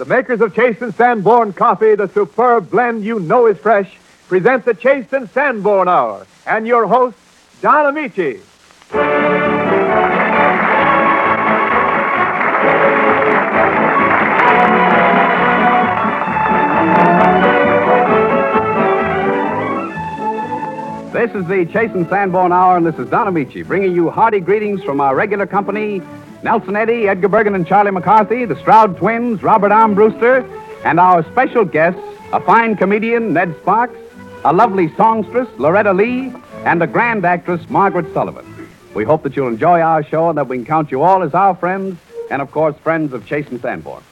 The makers of Chase and Sanborn Coffee, the superb blend you know is fresh, present the Chase and Sanborn Hour. And your host, Don Amici. This is the Chase and Sanborn Hour, and this is Don Amici, bringing you hearty greetings from our regular company, Nelson Eddy, Edgar Bergen and Charlie McCarthy, the Stroud twins, Robert Armbruster, and our special guests, a fine comedian, Ned Sparks, a lovely songstress, Loretta Lee, and a grand actress, Margaret Sullivan. We hope that you'll enjoy our show and that we can count you all as our friends, and of course, friends of Chase and Sanborn.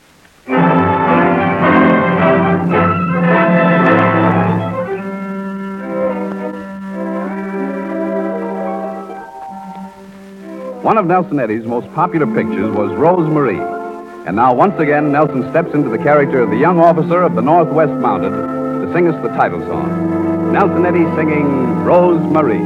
One of Nelson Eddy's most popular pictures was Rose Marie. And now, once again, Nelson steps into the character of the young officer of the Northwest Mounted to sing us the title song. Nelson Eddy singing Rose Marie.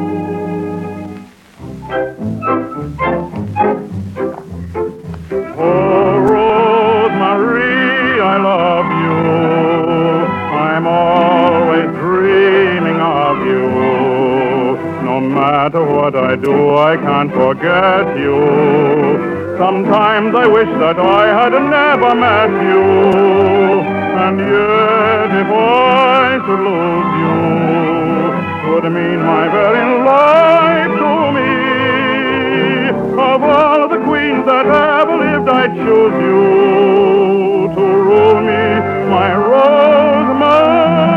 Oh, Rose Marie, I love you. I'm always dreaming of you. No matter what I do, I can't forget you. Sometimes I wish that I had never met you. And yet, if I should lose you, would mean my very life to me. Of all the queens that ever lived, I'd choose you to rule me, my Rose Marie.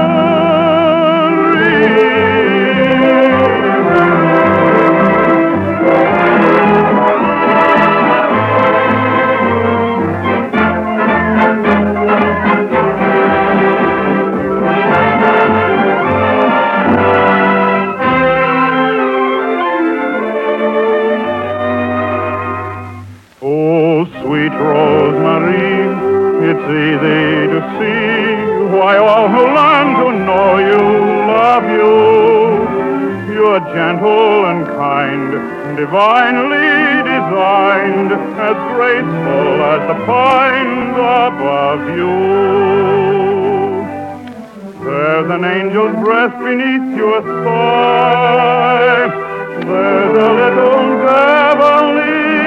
Sweet Rose Marie, it's easy to see why all who learn to know you love you. You're gentle and kind, divinely designed, as graceful as the pines above you. There's an angel's breath beneath your thigh. There's a little devil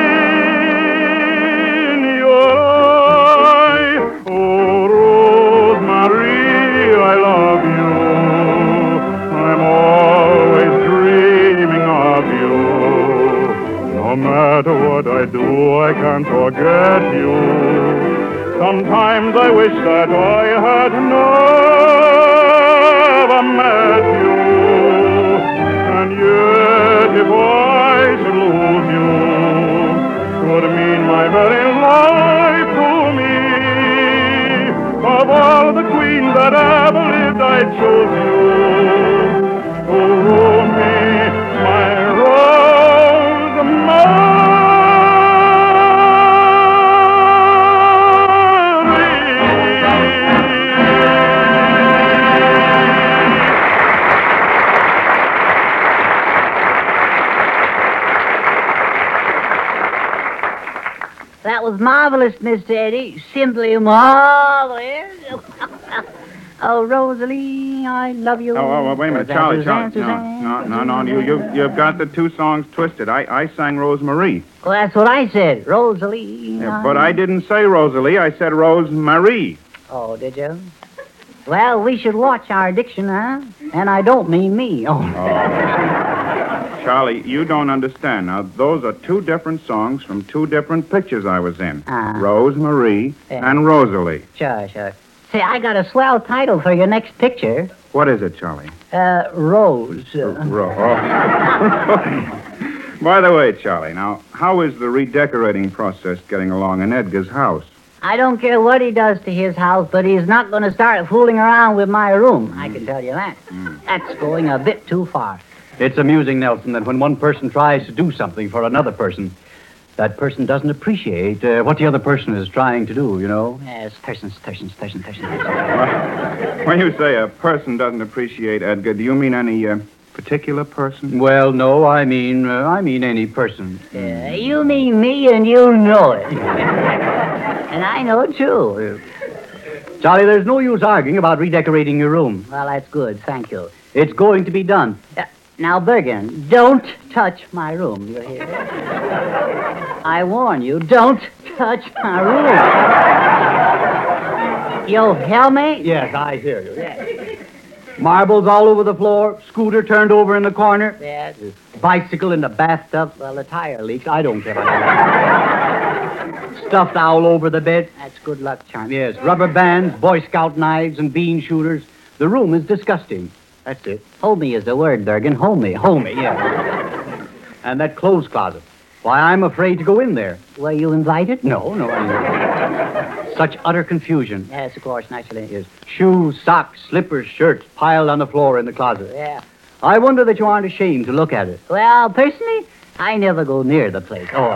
what I do, I can't forget you. Sometimes I wish that I had never met you. And yet, if I should lose you, it would mean my very life to me. Of all the queens that ever lived, I'd choose you to rule me, my Rose Marie. That was marvelous, Mr. Eddy. Simply marvelous. Oh, Rosalie, I love you. Oh, wait a minute, Charlie. No. You've got the two songs twisted. I sang Rose Marie. Well, that's what I said, Rosalie. Yeah, but I didn't say Rosalie. I said Rose Marie. Oh, did you? Well, we should watch our diction, huh? And I don't mean me. Oh. Charlie, you don't understand. Now, those are two different songs from two different pictures I was in. Rose Marie and Rosalie. Sure. Say, I got a swell title for your next picture. What is it, Charlie? Rose. By the way, Charlie, now, how is the redecorating process getting along in Edgar's house? I don't care what he does to his house, but he's not going to start fooling around with my room. I can tell you that. That's going a bit too far. It's amusing, Nelson, that when one person tries to do something for another person, that person doesn't appreciate what the other person is trying to do, you know? Yes, persons. When you say a person doesn't appreciate, Edgar, do you mean any particular person? Well, no, I mean any person. You mean me, and you know it. And I know it, too. Charlie, there's no use arguing about redecorating your room. Well, that's good. Thank you. It's going to be done. Now, Bergen, don't touch my room. You hear? I warn you, don't touch my room. You hear me? Yes, I hear you. Marbles all over the floor, scooter turned over in the corner, Yes. bicycle in the bathtub. Well, the tire leaks. I don't care. Stuffed owl over the bed. That's good luck, Charlie. Yes, rubber bands, Boy Scout knives, and bean shooters. The room is disgusting. That's it. Homey is the word, Bergen. Homey. Homey, yeah. And that clothes closet. Why, I'm afraid to go in there. Were you invited? No. Such utter confusion. Yes, of course, naturally. Yes. Shoes, socks, slippers, shirts piled on the floor in the closet. Yeah. I wonder that you aren't ashamed to look at it. Well, personally, I never go near the place. Oh.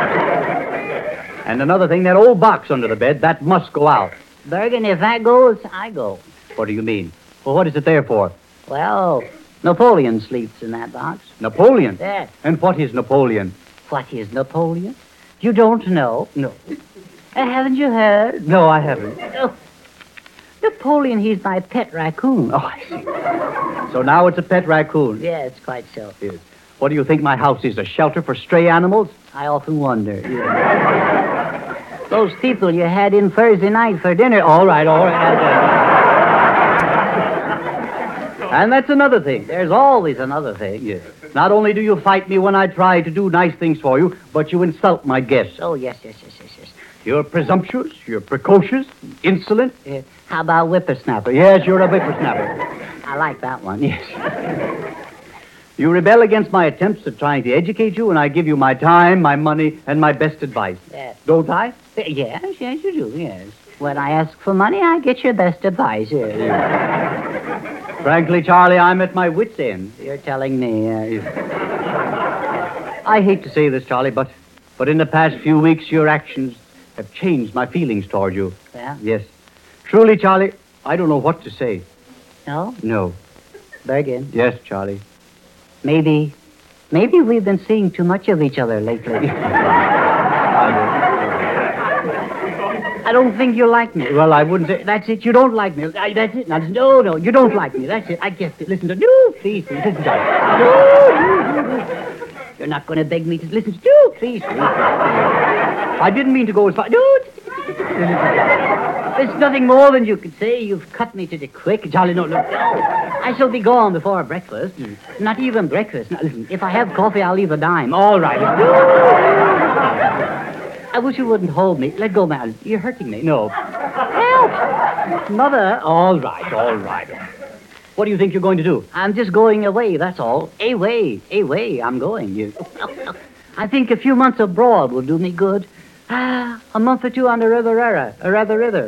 And another thing, that old box under the bed, that must go out. Bergen, if that goes, I go. What do you mean? Well, what is it there for? Well, Napoleon sleeps in that box. Napoleon? Yes. And what is Napoleon? What is Napoleon? You don't know? No. Haven't you heard? No, I haven't. Oh. Napoleon, he's my pet raccoon. Oh, I see. So now it's a pet raccoon. Yes, quite so. Yes. What do you think my house is, a shelter for stray animals? I often wonder. Those people you had in Thursday night for dinner. All right. And that's another thing. There's always another thing. Yes. Not only do you fight me when I try to do nice things for you, but you insult my guests. Oh, yes. You're presumptuous, you're precocious, insolent. How about whippersnapper? Yes, you're a whippersnapper. I like that one. Yes. You rebel against my attempts at trying to educate you, and I give you my time, my money, and my best advice. Yes. Don't I? Yes, you do, yes. When I ask for money, I get your best advice, yes. Frankly, Charlie, I'm at my wit's end. You're telling me, I hate to say this, Charlie, but in the past few weeks, your actions have changed my feelings toward you. Yeah? Yes. Truly, Charlie, I don't know what to say. No? No. Bergen, Yes, Charlie. maybe we've been seeing too much of each other lately. I don't think you like me. Well, I wouldn't say... That's it, you don't like me. That's it. No, you don't like me. That's it. I guessed it. Listen to... No, please, listen to... No. You're not going to beg me to listen to... No, please. I didn't mean to go as far... No. There's nothing more than you could say. You've cut me to the quick. Charlie, no. I shall be gone before breakfast. Not even breakfast. Now, listen, if I have coffee, I'll leave a dime. All right. I wish you wouldn't hold me. Let go, man. You're hurting me. No. Help! Mother. All right. What do you think you're going to do? I'm just going away, that's all. Away, I'm going. I think a few months abroad will do me good. A month or two on the Riviera. A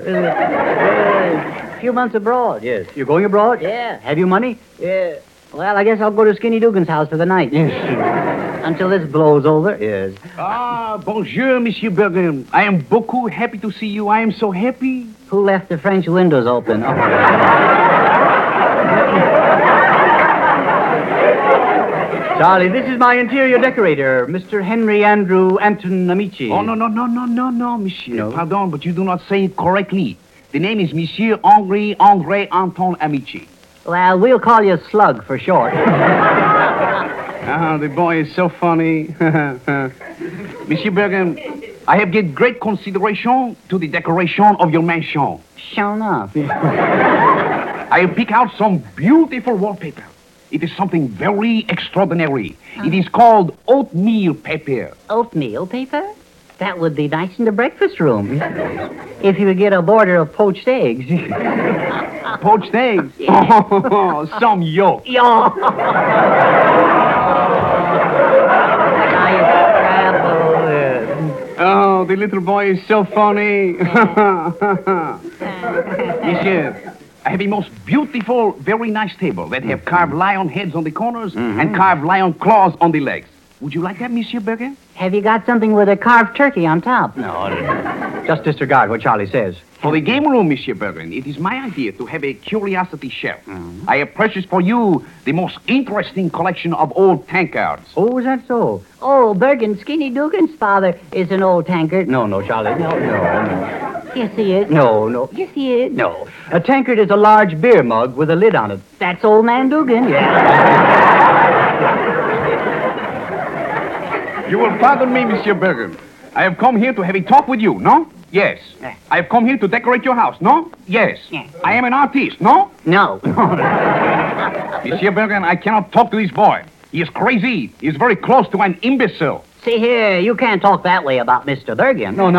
few months abroad. Yes. You're going abroad? Yeah. Have you money? Yeah. Well, I guess I'll go to Skinny Dugan's house for the night. Yes. Until this blows over. Yes. Ah, bonjour, Monsieur Bergen. I am beaucoup happy to see you. I am so happy. Who left the French windows open? Oh. Charlie, this is my interior decorator, Mr. Henry Andrew Anton Amici. Oh, no, monsieur. No? Pardon, but you do not say it correctly. The name is Monsieur Henri André Anton Amici. Well, we'll call you Slug for short. Ah, the boy is so funny. Monsieur Bergen, I have given great consideration to the decoration of your mansion. Sure enough. I have picked out some beautiful wallpaper. It is something very extraordinary. It is called oatmeal paper. Oatmeal paper? That would be nice in the breakfast room. If you would get a border of poached eggs. Poached eggs? Yeah. Oh, some yolk. Oh, the little boy is so funny. Monsieur, I have a most beautiful, very nice table that have carved lion heads on the corners and carved lion claws on the legs. Would you like that, Monsieur Bergen? Have you got something with a carved turkey on top? No, just disregard what Charlie says. For the game room, Monsieur Bergen, it is my idea to have a curiosity shelf. I have purchased for you the most interesting collection of old tankards. Oh, is that so? Oh, Bergen, Skinny Dugan's father is an old tankard. No, Charlie. No. Yes, he is. No. Yes, he is. No. A tankard is a large beer mug with a lid on it. That's old man Dugan, yeah. You will pardon me, Monsieur Bergen. I have come here to have a talk with you, no? Yes. I have come here to decorate your house, no? Yes. I am an artist, no? No. Monsieur Bergen, I cannot talk to this boy. He is crazy. He is very close to an imbecile. See here, you can't talk that way about Mr. Bergen. No.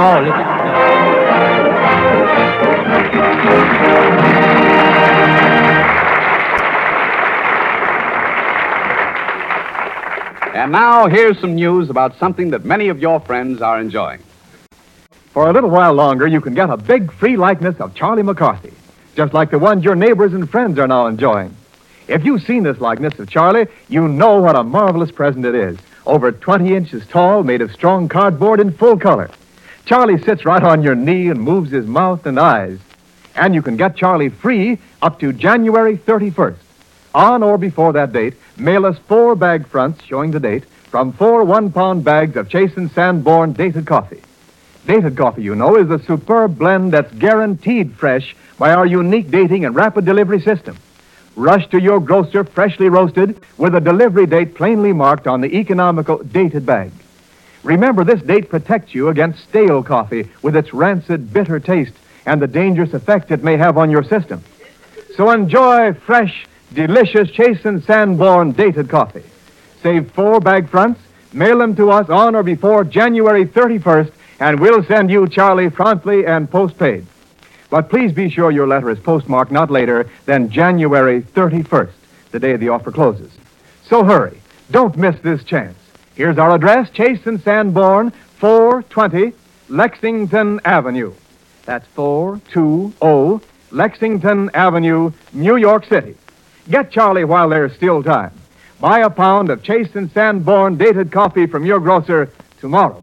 And now, here's some news about something that many of your friends are enjoying. For a little while longer, you can get a big free likeness of Charlie McCarthy, just like the ones your neighbors and friends are now enjoying. If you've seen this likeness of Charlie, you know what a marvelous present it is. Over 20 inches tall, made of strong cardboard in full color. Charlie sits right on your knee and moves his mouth and eyes. And you can get Charlie free up to January 31st. On or before that date, mail us 4 bag fronts showing the date from 4 one-pound bags of Chasen Sanborn dated coffee. Dated coffee, you know, is a superb blend that's guaranteed fresh by our unique dating and rapid delivery system. Rush to your grocer freshly roasted with a delivery date plainly marked on the economical dated bag. Remember, this date protects you against stale coffee with its rancid, bitter taste and the dangerous effect it may have on your system. So enjoy fresh, delicious Chasen Sanborn dated coffee. Save 4 bag fronts, mail them to us on or before January 31st, and we'll send you Charlie promptly and postpaid. But please be sure your letter is postmarked not later than January 31st, the day the offer closes. So hurry. Don't miss this chance. Here's our address, Chasen Sanborn, 420 Lexington Avenue. That's 420 Lexington Avenue, New York City. Get Charlie while there's still time. Buy a pound of Chasen Sanborn dated coffee from your grocer tomorrow.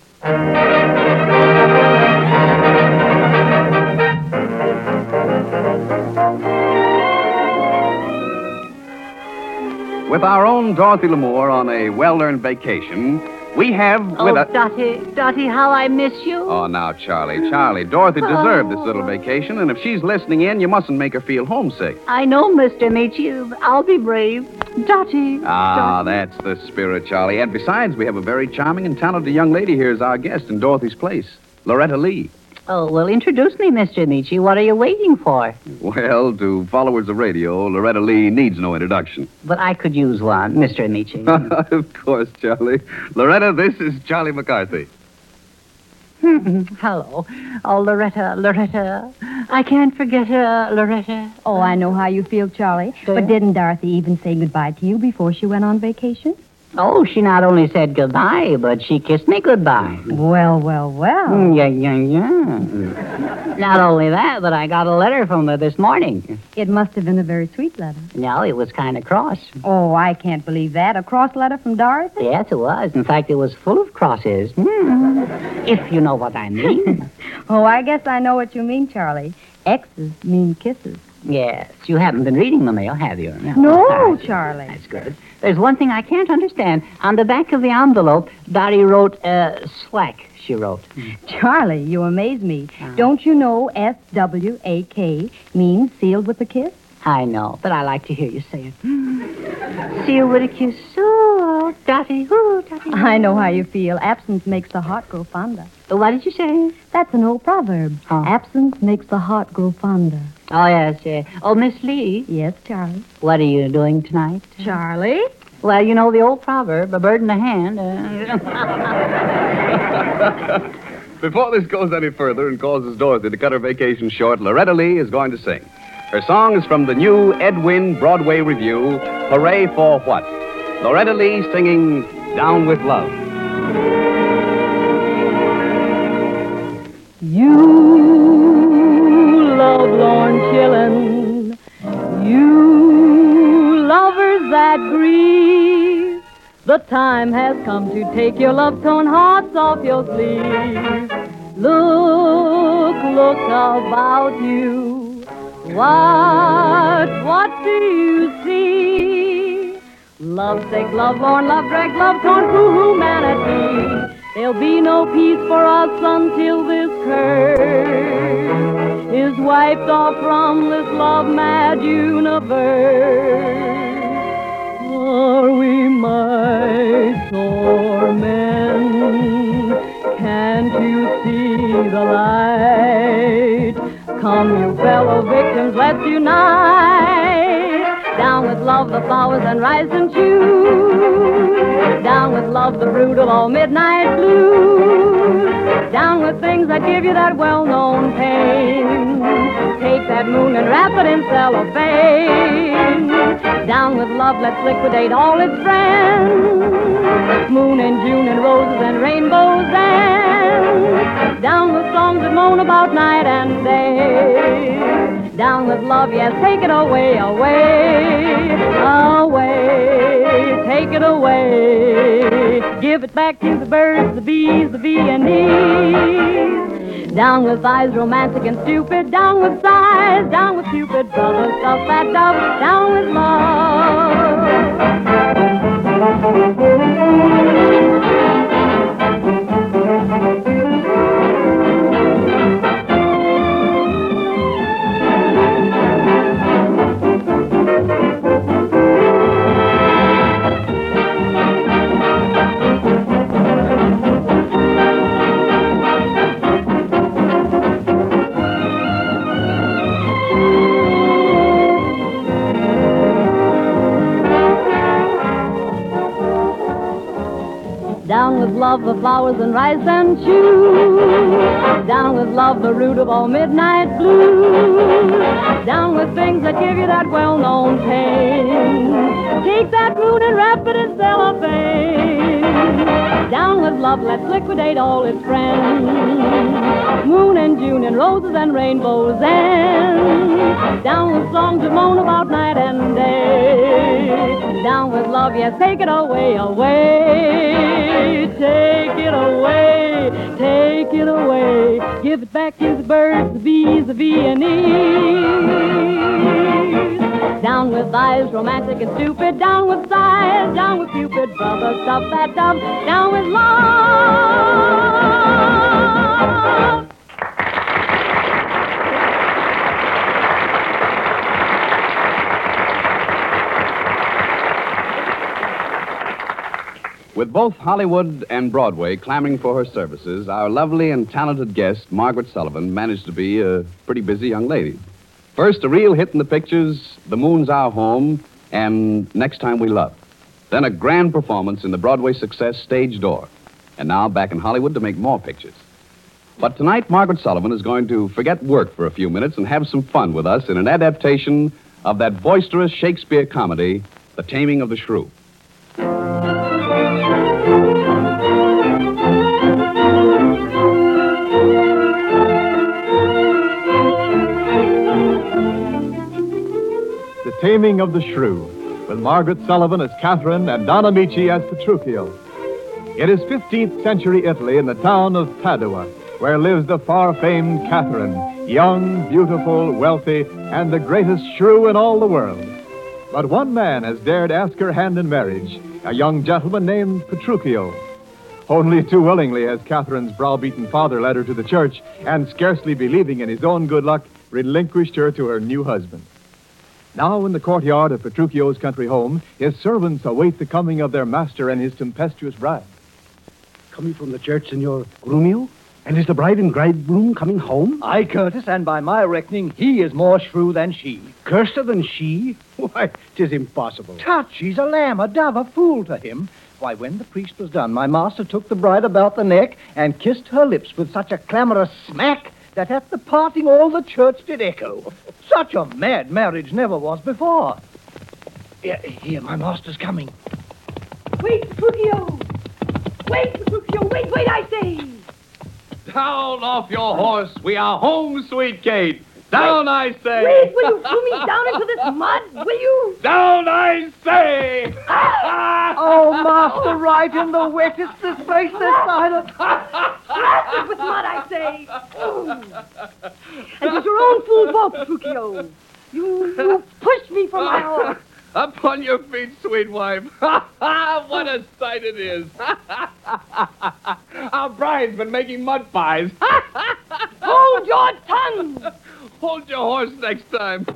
With our own Dorothy Lamour on a well-earned vacation, we have with us... Dottie, how I miss you. Oh, now, Charlie, Dorothy deserved this little vacation, and if she's listening in, you mustn't make her feel homesick. I know, Mr. Michi. I'll be brave. Dottie. That's the spirit, Charlie. And besides, we have a very charming and talented young lady here as our guest in Dorothy's place, Loretta Lee. Oh, well, introduce me, Mr. Michi. What are you waiting for? Well, to followers of radio, Loretta Lee needs no introduction. But I could use one, Mr. Michi. Of course, Charlie. Loretta, this is Charlie McCarthy. Hello. Oh, Loretta. I can't forget Loretta. Oh, I know how you feel, Charlie. But didn't Dorothy even say goodbye to you before she went on vacation? Oh, she not only said goodbye, but she kissed me goodbye. Well. Yeah. Not only that, but I got a letter from her this morning. It must have been a very sweet letter. No, it was kind of cross. Oh, I can't believe that. A cross letter from Dorothy? Yes, it was. In fact, it was full of crosses. If you know what I mean. Oh, I guess I know what you mean, Charlie. X's mean kisses. Yes. You haven't been reading the mail, have you? No, Charlie. That's good. There's one thing I can't understand. On the back of the envelope, Dottie wrote, slack, she wrote. Charlie, you amaze me. Don't you know S-W-A-K means sealed with a kiss? I know, but I like to hear you say it. Sealed with a kiss. Oh, Dottie, Dottie. I know how you feel. Absence makes the heart grow fonder. What did you say? That's an old proverb. Oh. Absence makes the heart grow fonder. Oh, yes. Oh, Miss Lee. Yes, Charlie. What are you doing tonight? Charlie? Well, you know the old proverb, a bird in the hand. Before this goes any further and causes Dorothy to cut her vacation short, Loretta Lee is going to sing. Her song is from the new Ed Wynn Broadway review, Hooray for What? Loretta Lee singing Down with Love. You lovelorn chillin', you lovers that grieve, the time has come to take your love-torn hearts off your sleeve. Look about you. What do you see? Lovesick, love-born, love-wrecked, love-torn through humanity. There'll be no peace for us until this curse is wiped off from this love-mad universe. Or we might torment. Can't you see the light? Come, you fellow victims, let's unite. Down with love, the flowers, and rise and choose. Down with love, the brood of all midnight blues. Down with things that give you that well-known pain. Take that moon and wrap it in cellophane. Down with love, let's liquidate all its friends. Moon and June and roses and rainbows and down with songs that moan about night and day. Down with love, yes, take it away, away, away. Take it away. Give it back to the birds, the bees, the B&Es. Down with eyes romantic and stupid. Down with sighs. Down with Cupid, brother, stuff that dove. Down with love. Down with love, the flowers and rice and choose. Down with love, the root of all midnight blues. Down with things that give you that well-known pain. Take that moon and wrap it in cellophane. Down with love, let's liquidate all its friends. Moon and June and roses and rainbows end. Down with songs that moan about night and day. Down with love, yes, take it away, away. Take it away, take it away. Give it back to the birds, the bees, the B&Es. Down with eyes romantic and stupid. Down with sighs. Down with Cupid, brother, stuff that dove. Down with love. With both Hollywood and Broadway clamoring for her services, our lovely and talented guest, Margaret Sullivan, managed to be a pretty busy young lady. First, a real hit in the pictures, The Moon's Our Home, and Next Time We Love. Then a grand performance in the Broadway success Stage Door. And now back in Hollywood to make more pictures. But tonight, Margaret Sullivan is going to forget work for a few minutes and have some fun with us in an adaptation of that boisterous Shakespeare comedy, The Taming of the Shrew. The Taming of the Shrew, with Margaret Sullivan as Catherine and Don Amici as Petruchio. It is 15th century Italy in the town of Padua, where lives the far-famed Catherine, young, beautiful, wealthy, and the greatest shrew in all the world. But one man has dared ask her hand in marriage, a young gentleman named Petruchio. Only too willingly has Catherine's browbeaten father led her to the church, and scarcely believing in his own good luck, relinquished her to her new husband. Now in the courtyard of Petruchio's country home, his servants await the coming of their master and his tempestuous bride. Coming from the church, Senor Grumio? And is the bride and bridegroom coming home? Aye, Curtis, and by my reckoning, he is more shrew than she. Curser than she? Why, 'tis impossible. Tut, she's a lamb, a dove, a fool to him. Why, when the priest was done, my master took the bride about the neck and kissed her lips with such a clamorous smack that at the parting all the church did echo. Such a mad marriage never was before. Here, my master's coming. Wait, Petruchio! Wait, Petruchio! Wait, I say! Down off your horse. We are home, sweet Kate. Down, I say! Wait, will you throw me down into this mud? Will you? Down, I say! Oh, Master, right in the wettest this place this side of... Blasted with mud, I say. Ooh. And it's your own fool fault, Petruchio. You pushed me from my horse. Up on your feet, sweet wife. What a sight it is. Our bride's been making mud pies. Hold your tongue. Hold your horse next time.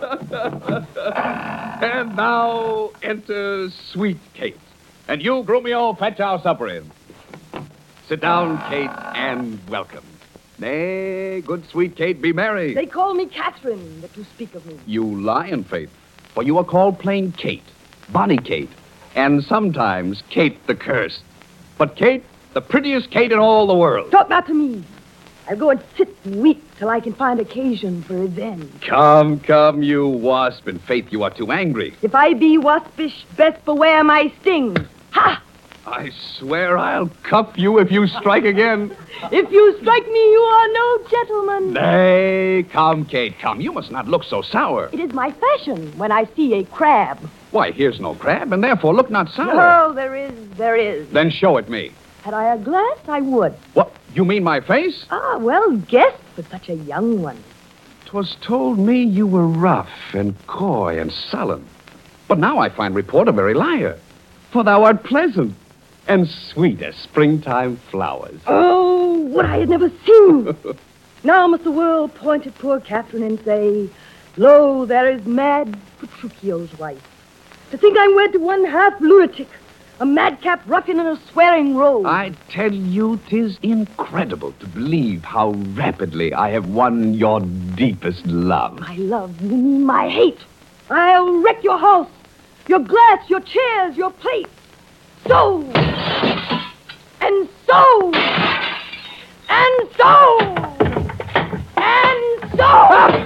And now enter Sweet Kate. And you, Grumio, fetch our supper in. Sit down, Kate, and welcome. Nay, good sweet Kate, be merry. They call me Catherine, that you speak of me. You lie in faith, for you are called plain Kate, Bonnie Kate, and sometimes Kate the Cursed. But Kate, the prettiest Kate in all the world. Talk not to me. I'll go and sit and weep till I can find occasion for revenge. Come, you wasp. In faith, you are too angry. If I be waspish, best beware my sting. Ha! I swear I'll cuff you if you strike again. If you strike me, you are no gentleman. Nay, come, Kate, come. You must not look so sour. It is my fashion when I see a crab. Why, here's no crab, and therefore look not sour. Oh, there is. Then show it me. Had I a glass, I would. What, you mean my face? Ah, well guessed for such a young one. 'Twas told me you were rough and coy and sullen. But now I find report a very liar. For thou art pleasant and sweet as springtime flowers. Oh, what I had never seen. Now must the world point at poor Catherine and say, lo, there is mad Petruchio's wife. To think I'm wed to one half lunatic, a madcap ruffian in a swearing robe. I tell you, 'tis incredible to believe how rapidly I have won your deepest love. My love, you mean my hate. I'll wreck your house, your glass, your chairs, your plates. So, and so, and so, and so.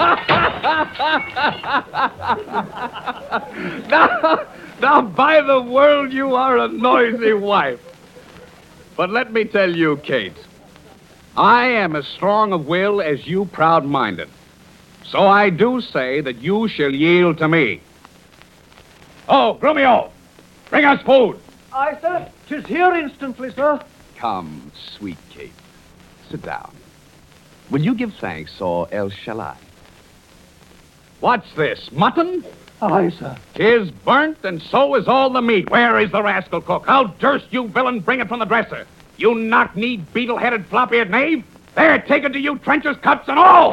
Now, by the world, you are a noisy wife. But let me tell you, Kate, I am as strong of will as you proud-minded. So I do say that you shall yield to me. Oh, Grumio, bring us food. Aye, sir. 'Tis here instantly, sir. Come, sweet Kate, sit down. Will you give thanks, or else shall I? What's this, mutton? Aye, sir. 'Tis burnt, and so is all the meat. Where is the rascal cook? How durst you villain bring it from the dresser? You knock-kneed, beetle-headed, flop-eared knave! There, take it to you, trenchers, cups, and all!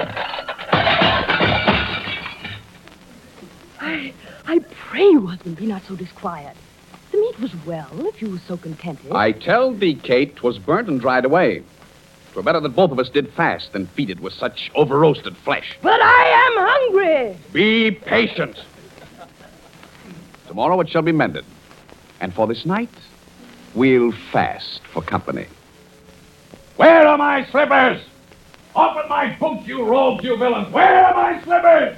I pray you, husband, be not so disquiet. The meat was well, if you were so contented. I tell thee, Kate, 'twas burnt and dried away. 'Twere better that both of us did fast than feed it with such over-roasted flesh. But I am hungry. Be patient. Tomorrow it shall be mended. And for this night, we'll fast for company. Where are my slippers? Open my boots, you rogues, you villains. Where are my slippers?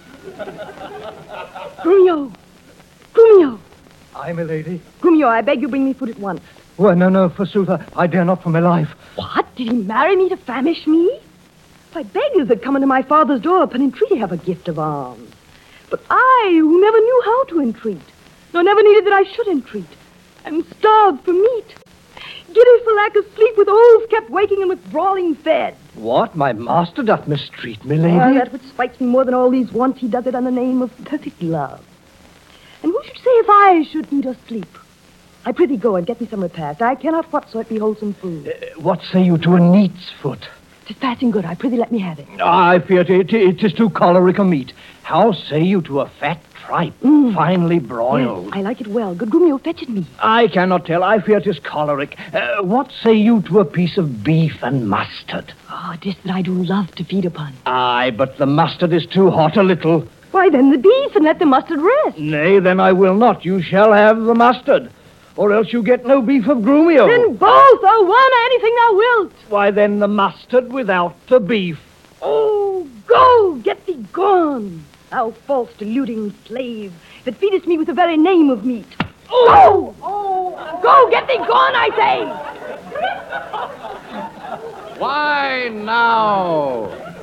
Grumio. Aye, my lady. Grumio, I beg you bring me food at once. Well, no, forsooth, I dare not for my life. What? Did he marry me to famish me? Why, beggars that come unto my father's door upon entreaty have a gift of alms. But I, who never knew how to entreat, nor never needed that I should entreat, am starved for meat. Giddy for lack of sleep, with oaths kept waking and with brawling fed. What? My master doth mistreat me, lady? That which spikes me more than all these wants, he does it on the name of perfect love. And who should say if I should eat or sleep? I prithee go and get me some repast. I cannot whatso it be wholesome food. What say you to a neat's foot? 'Tis passing good. I prithee let me have it. I fear it is too choleric a meat. How say you to a fat tripe, finely broiled? Yes, I like it well. Good Grumio, fetch it me. I cannot tell. I fear 'tis choleric. What say you to a piece of beef and mustard? Ah, 'tis that I do love to feed upon. Aye, but the mustard is too hot a little. Why, then the beef, and let the mustard rest. Nay, then I will not. You shall have the mustard, or else you get no beef of Grumio. Then both, or one, or anything thou wilt. Why, then the mustard without the beef. Oh, go, get thee gone, thou false, deluding slave, that feedest me with the very name of meat. Oh! Go, get thee gone, I say! Why now?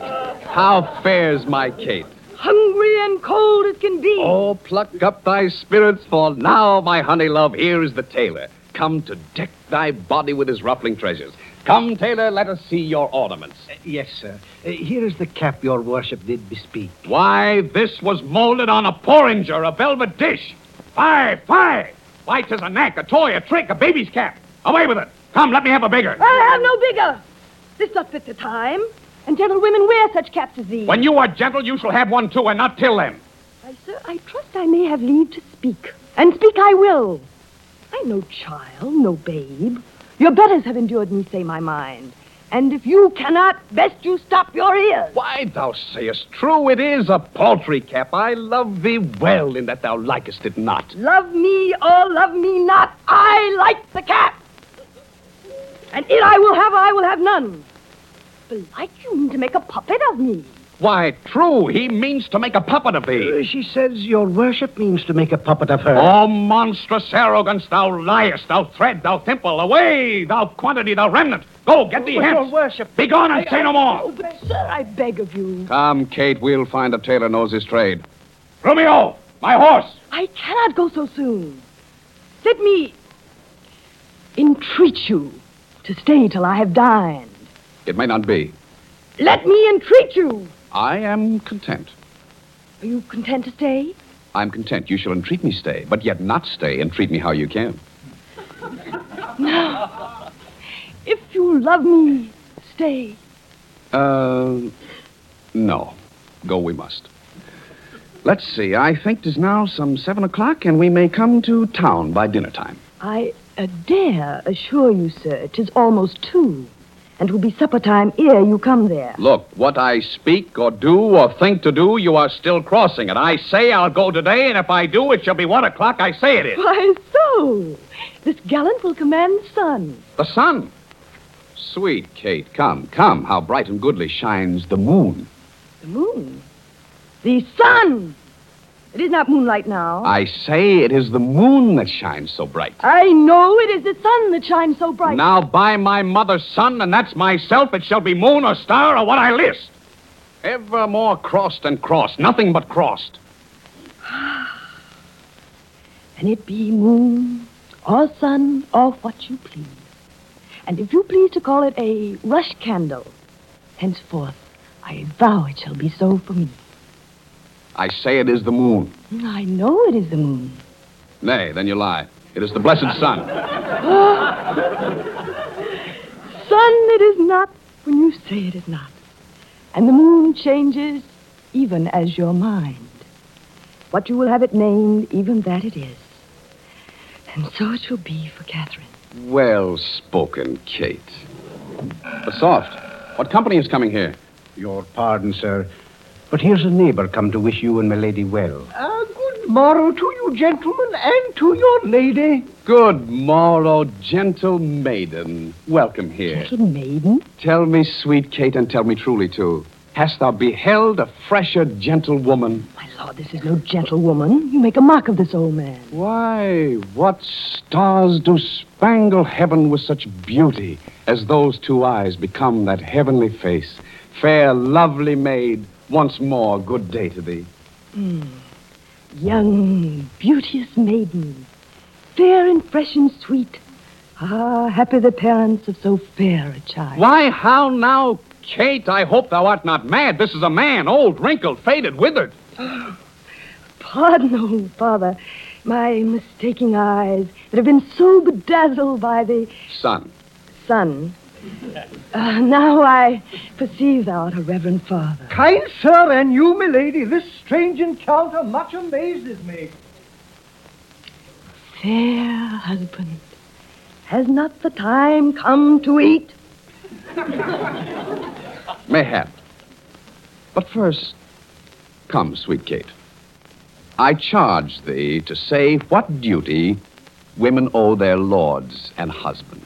How fares my Kate? Hungry and cold as can be. Oh, pluck up thy spirits, for now, my honey love, here is the tailor, come to deck thy body with his ruffling treasures. Come, tailor, let us see your ornaments. Yes, sir. Here is the cap your worship did bespeak. Why, this was molded on a porringer, a velvet dish. Fie, fie! Why, 'tis a knack, a toy, a trick, a baby's cap. Away with it. Come, let me have a bigger. I'll have no bigger. This not fit the time. And gentlewomen wear such caps as these. When you are gentle, you shall have one too, and not till then. Why, sir, I trust I may have leave to speak. And speak I will. I'm no child, no babe. Your betters have endured me say my mind. And if you cannot, best you stop your ears. Why, thou sayest true, it is a paltry cap. I love thee well in that thou likest it not. Love me or love me not, I like the cap. And it I will have none. Belike you mean to make a puppet of me. Why, true, he means to make a puppet of thee. She says your worship means to make a puppet of her. Oh, monstrous arrogance, thou liest, thou thread, thou thimble, away, thou quantity, thou remnant. Go, get thee Your hence. worship. Be gone and say no more. Oh, but sir, I beg of you. Come, Kate, we'll find a tailor knows his trade. Romeo, my horse. I cannot go so soon. Let me entreat you to stay till I have dined. It may not be. Let me entreat you. I am content. Are you content to stay? I'm content. You shall entreat me stay, but yet not stay. Entreat me how you can. No. If you love me, stay. No. Go we must. Let's see. I think 'tis now some 7 o'clock, and we may come to town by dinner time. I dare assure you, sir, 'tis almost 2. And 'twill be supper time ere you come there. Look, what I speak or do or think to do, you are still crossing it. I say I'll go today, and if I do, it shall be 1 o'clock. I say it is. Why so? This gallant will command the sun. The sun. Sweet Kate, come, come. How bright and goodly shines the moon. The moon? The sun! It is not moonlight now. I say it is the moon that shines so bright. I know it is the sun that shines so bright. Now, by my mother's son, and that's myself, it shall be moon or star or what I list. Evermore crossed and crossed, nothing but crossed. And it be moon or sun or what you please. And if you please to call it a rush candle, henceforth I vow it shall be so for me. I say it is the moon. I know it is the moon. Nay, then you lie. It is the blessed sun. Sun it is not when you say it is not. And the moon changes even as your mind. What you will have it named, even that it is. And so it shall be for Catherine. Well spoken, Kate. Soft, what company is coming here? Your pardon, sir. But here's a neighbor come to wish you and my lady well. Good morrow to you, gentlemen, and to your lady. Good morrow, gentle maiden. Welcome here. Little maiden? Tell me, sweet Kate, and tell me truly, too. Hast thou beheld a fresher gentlewoman? My lord, this is no gentlewoman. You make a mock of this old man. Why, what stars do spangle heaven with such beauty as those 2 eyes become that heavenly face? Fair, lovely maid, once more, good day to thee. Young, beauteous maiden, fair and fresh and sweet. Ah, happy the parents of so fair a child. Why, how now, Kate? I hope thou art not mad. This is a man, old, wrinkled, faded, withered. Pardon, old father, my mistaking eyes that have been so bedazzled by the Son. sun. Now I perceive thou art a reverend father. Kind sir, and you, my lady, this strange encounter much amazes me. Fair husband, has not the time come to eat? Mayhap. But first, come, sweet Kate. I charge thee to say what duty women owe their lords and husbands.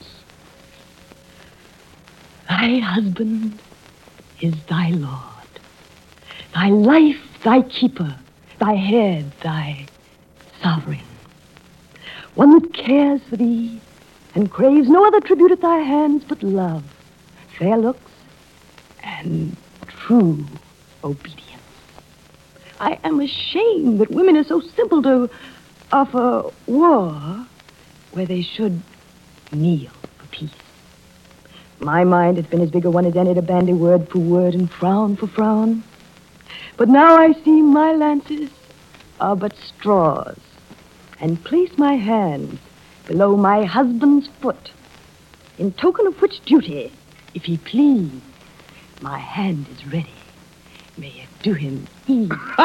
Thy husband is thy lord, thy life, thy keeper, thy head, thy sovereign. One that cares for thee and craves no other tribute at thy hands but love, fair looks, and true obedience. I am ashamed that women are so simple to offer war where they should kneel for peace. My mind has been as big a one as any to bandy word for word and frown for frown. But now I see my lances are but straws, and place my hands below my husband's foot, in token of which duty, if he please, my hand is ready. May it do him ease.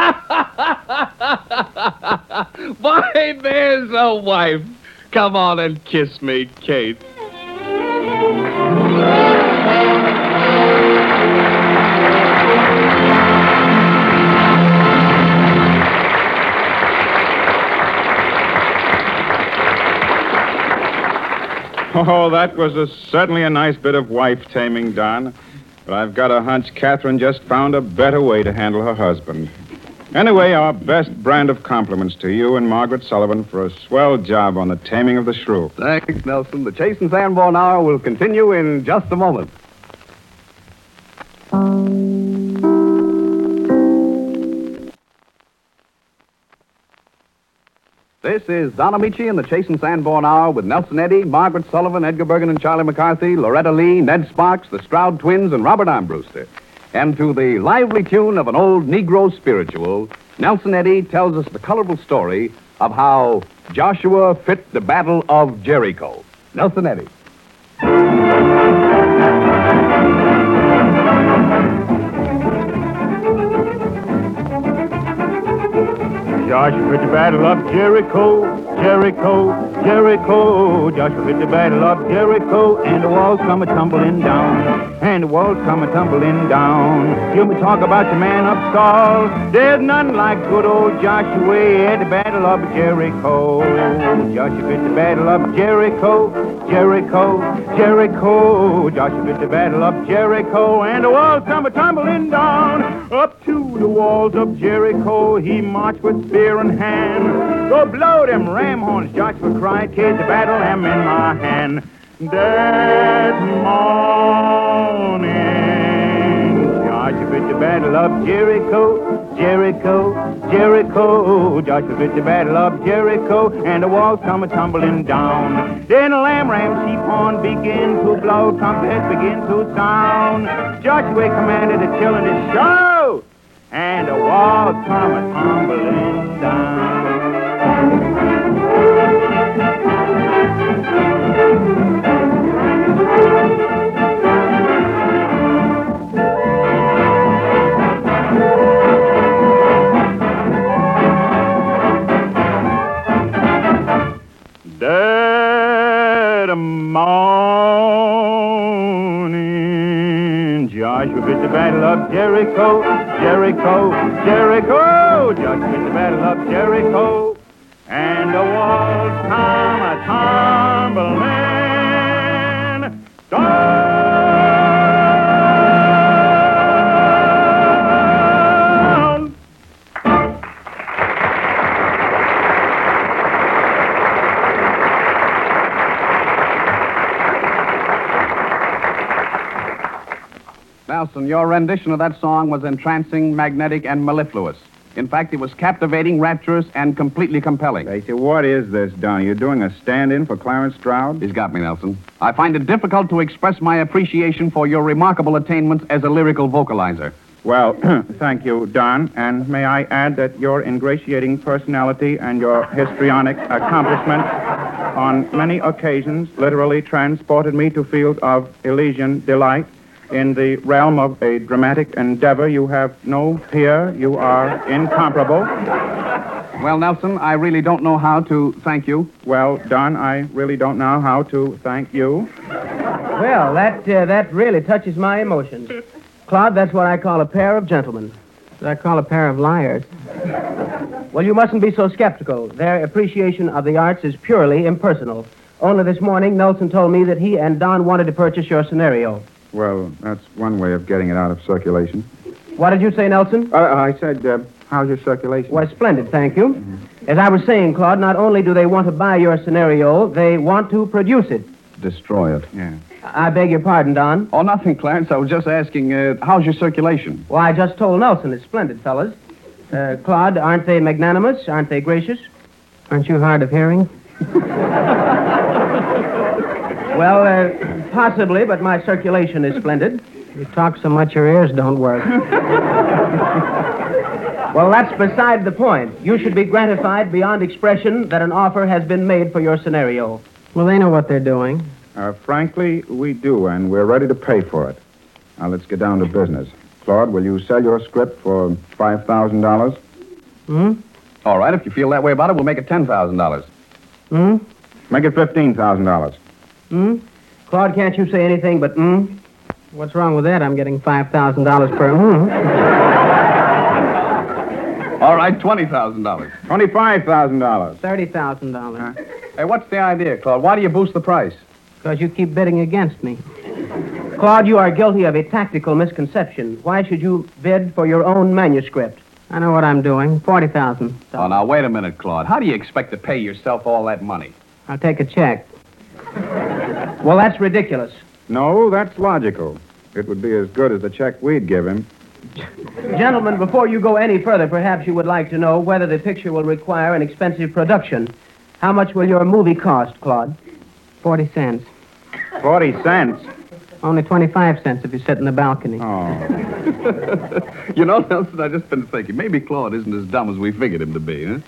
Why, there's a wife. Come on and kiss me, Kate. Oh, that was certainly a nice bit of wife-taming, Don. But I've got a hunch Catherine just found a better way to handle her husband. Anyway, our best brand of compliments to you and Margaret Sullivan for a swell job on the taming of the shrew. Thanks, Nelson. The Chase and Sanborn Hour will continue in just a moment. This is Don Amici and the Chase and Sanborn Hour with Nelson Eddy, Margaret Sullivan, Edgar Bergen and Charlie McCarthy, Loretta Lee, Ned Sparks, the Stroud Twins, and Robert Armbruster. And to the lively tune of an old Negro spiritual, Nelson Eddy tells us the colorful story of how Joshua fit the Battle of Jericho. Nelson Eddy. Joshua fit the battle of Jericho, Jericho, Jericho. Joshua fit the battle of Jericho, and the walls come a-tumbling down, and the walls come a-tumbling down. You may talk about your man up Saul, there's none like good old Joshua at the battle of Jericho. Joshua fit the battle of Jericho, Jericho, Jericho. Joshua fit the battle of Jericho, and the walls come a-tumbling down. Up to the walls of Jericho he marched with spear in hand. Go blow them ram horns, Joshua cried, "'tis the battle am in my hand." That morning, Joshua fit the battle of Jericho, Jericho, Jericho. Joshua fit the battle of Jericho, and the walls come a-tumbling down. Then the lamb, ram, sheep horn begin to blow, trumpets begin to sound. Joshua commanded the children to shout, and the walls come a-tumbling down. That morning, Joshua fit the battle of Jericho, Jericho, Jericho. Joshua fit the battle of Jericho, and the walls come a-tumbling down. Nelson, your rendition of that song was entrancing, magnetic, and mellifluous. In fact, it was captivating, rapturous, and completely compelling. Hey, what is this, Don? You're doing a stand-in for Clarence Stroud? He's got me, Nelson. I find it difficult to express my appreciation for your remarkable attainments as a lyrical vocalizer. Well, thank you, Don. And may I add that your ingratiating personality and your histrionic accomplishment on many occasions literally transported me to fields of Elysian delight. In the realm of a dramatic endeavor, you have no peer. You are incomparable. Well, Nelson, I really don't know how to thank you. Well, Don, I really don't know how to thank you. Well, that really touches my emotions. Claude, that's what I call a pair of gentlemen. What I call a pair of liars. Well, you mustn't be so skeptical. Their appreciation of the arts is purely impersonal. Only this morning, Nelson told me that he and Don wanted to purchase your scenario. Well, that's one way of getting it out of circulation. What did you say, Nelson? I said, how's your circulation? Why, splendid, thank you. As I was saying, Claude, not only do they want to buy your scenario, they want to produce it. destroy it. Yeah. I beg your pardon, Don. Oh, nothing, Clarence. I was just asking, how's your circulation? Well, I just told Nelson it's splendid, fellas. Claude, aren't they magnanimous? Aren't they gracious? Aren't you hard of hearing? Well, possibly, but my circulation is splendid. You talk so much your ears don't work. Well, that's beside the point. You should be gratified beyond expression that an offer has been made for your scenario. Well, they know what they're doing. Frankly, we do, and we're ready to pay for it. Now, let's get down to business. Claude, will you sell your script for $5,000? All right, if you feel that way about it, we'll make it $10,000. Make it $15,000. Claude, can't you say anything but What's wrong with that? I'm getting $5,000 per All right, $20,000. $25,000. $30,000. Hey, what's the idea, Claude? Why do you boost the price? Because you keep bidding against me. Claude, you are guilty of a tactical misconception. Why should you bid for your own manuscript? I know what I'm doing. $40,000. Oh, now, wait a minute, Claude. How do you expect to pay yourself all that money? I'll take a check. Well, that's ridiculous. No, that's logical. It would be as good as the check we'd give him. Gentlemen, before you go any further, perhaps you would like to know whether the picture will require an expensive production. How much will your movie cost, Claude? 40 cents. 40 cents? Only 25 cents if you sit in the balcony. Oh. You know, Nelson, I've just been thinking, maybe Claude isn't as dumb as we figured him to be, huh?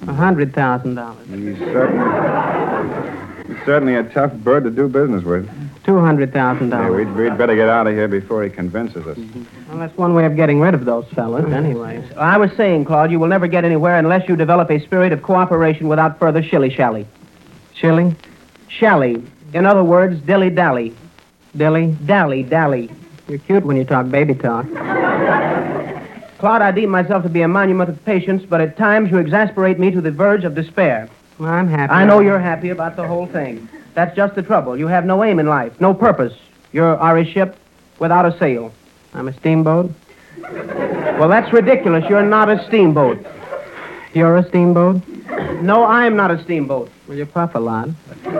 $100,000. He's certainly a tough bird to do business with. $200,000. Hey, we'd better get out of here before he convinces us. Well, that's one way of getting rid of those fellas, anyways. I was saying, Claude, you will never get anywhere unless you develop a spirit of cooperation without further shilly-shally. Shilly? Shally. In other words, dilly-dally. Dilly? Dally. You're cute when you talk baby talk. Claude, I deem myself to be a monument of patience, but at times you exasperate me to the verge of despair. Well, I'm happy. I know you're happy about the whole thing. That's just the trouble. You have no aim in life, no purpose. You are a ship without a sail. I'm a steamboat? Well, that's ridiculous. You're not a steamboat. You're a steamboat? No, I'm not a steamboat. Well, you puff a lot.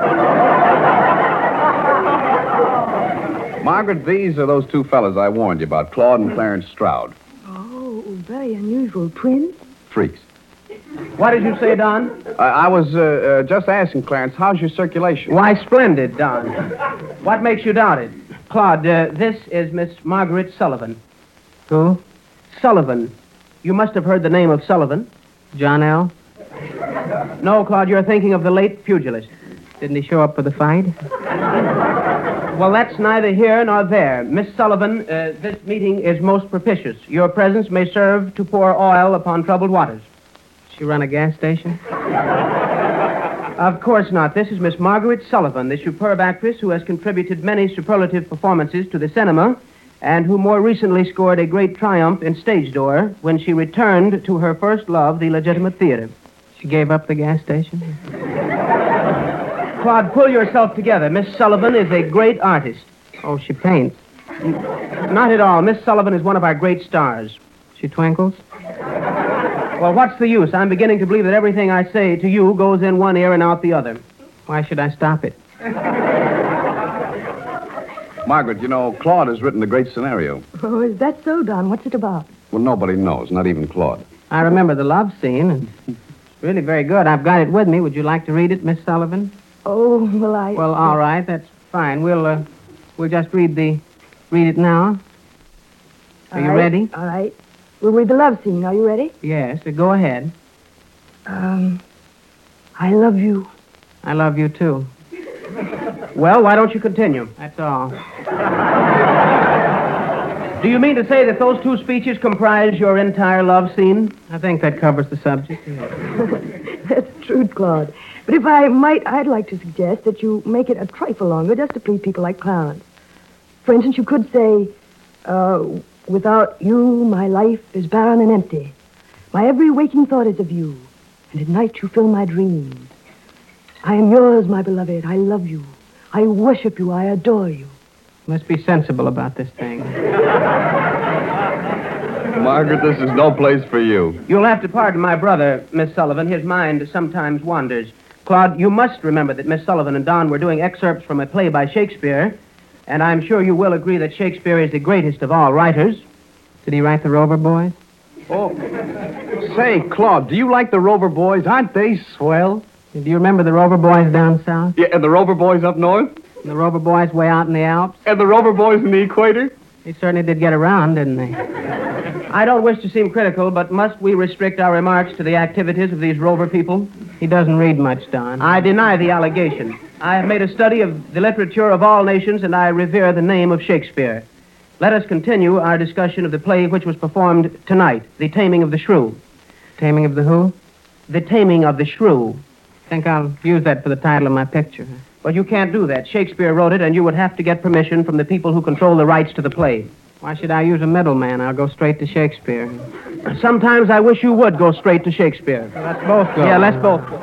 Margaret, these are those two fellas I warned you about, Claude and Clarence Stroud. Oh, very unusual. Twins? Freaks. What did you say, Don? I was just asking, Clarence, how's your circulation? Why, splendid, Don. What makes you doubt it? Claude, this is Miss Margaret Sullivan. Who? Sullivan. You must have heard the name of Sullivan. John L.? No, Claude, you're thinking of the late pugilist. Didn't he show up for the fight? Well, that's neither here nor there. Miss Sullivan, this meeting is most propitious. Your presence may serve to pour oil upon troubled waters. She run a gas station? Of course not. This is Miss Margaret Sullivan, the superb actress who has contributed many superlative performances to the cinema and who more recently scored a great triumph in stage door when she returned to her first love, the legitimate theater. She gave up the gas station? Claude, pull yourself together. Miss Sullivan is a great artist. Oh, she paints? Not at all. Miss Sullivan is one of our great stars. She twinkles? Well, what's the use? I'm beginning to believe that everything I say to you goes in one ear and out the other. Why should I stop it? Margaret, you know, Claude has written a great scenario. Oh, is that so, Don? What's it about? Well, nobody knows, not even Claude. I remember the love scene, and it's really very good. I've got it with me. Would you like to read it, Miss Sullivan? Oh, well, Well, all right, that's fine. We'll just read it now. Are you ready? All right. We'll read the love scene. Are you ready? Yes, go ahead. I love you. I love you, too. Well, why don't you continue? That's all. Do you mean to say that those two speeches comprise your entire love scene? I think that covers the subject. That's true, Claude. But if I might, I'd like to suggest that you make it a trifle longer just to please people like Clarence. For instance, you could say, without you, my life is barren and empty. My every waking thought is of you, and at night you fill my dreams. I am yours, my beloved. I love you. I worship you. I adore you. Let's be sensible about this thing. Margaret, this is no place for you. You'll have to pardon my brother, Miss Sullivan. His mind sometimes wanders. Claude, you must remember that Miss Sullivan and Don were doing excerpts from a play by Shakespeare, and I'm sure you will agree that Shakespeare is the greatest of all writers. Did he write the Rover Boys? Oh, say, Claude, do you like the Rover Boys? Aren't they swell? Do you remember the Rover Boys down south? Yeah, and the Rover Boys up north? And the Rover Boys way out in the Alps? And the Rover Boys in the equator? They certainly did get around, didn't they? I don't wish to seem critical, but must we restrict our remarks to the activities of these Rover people? He doesn't read much, Don. I deny the allegation. I have made a study of the literature of all nations, and I revere the name of Shakespeare. Let us continue our discussion of the play which was performed tonight, The Taming of the Shrew. Taming of the who? The Taming of the Shrew. Think I'll use that for the title of my picture. But you can't do that. Shakespeare wrote it, and you would have to get permission from the people who control the rights to the play. Why should I use a middleman? I'll go straight to Shakespeare. Sometimes I wish you would go straight to Shakespeare. Well, let's both go. Yeah, let's both go.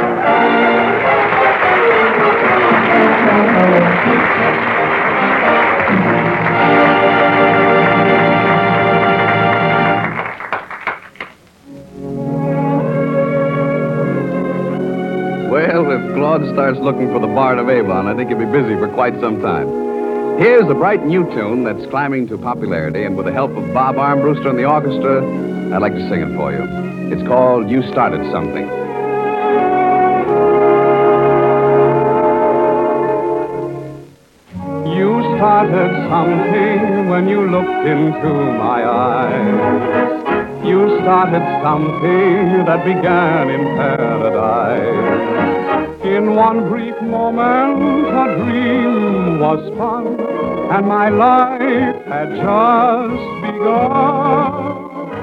Well, if Claude starts looking for the Bard of Avon, I think he'll be busy for quite some time. Here's a bright new tune that's climbing to popularity, and with the help of Bob Armbruster and the orchestra, I'd like to sing it for you. It's called You Started Something. You started something when you looked into my eyes. You started something that began in paradise. In one brief moment, a dream was spun, and my life had just begun.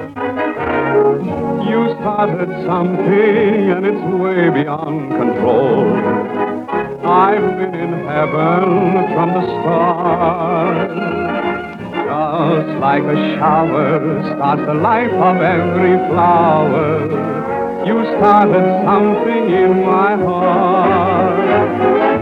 You started something, and it's way beyond control. I've been in heaven from the start. Just like a shower starts the life of every flower, you started something in my heart.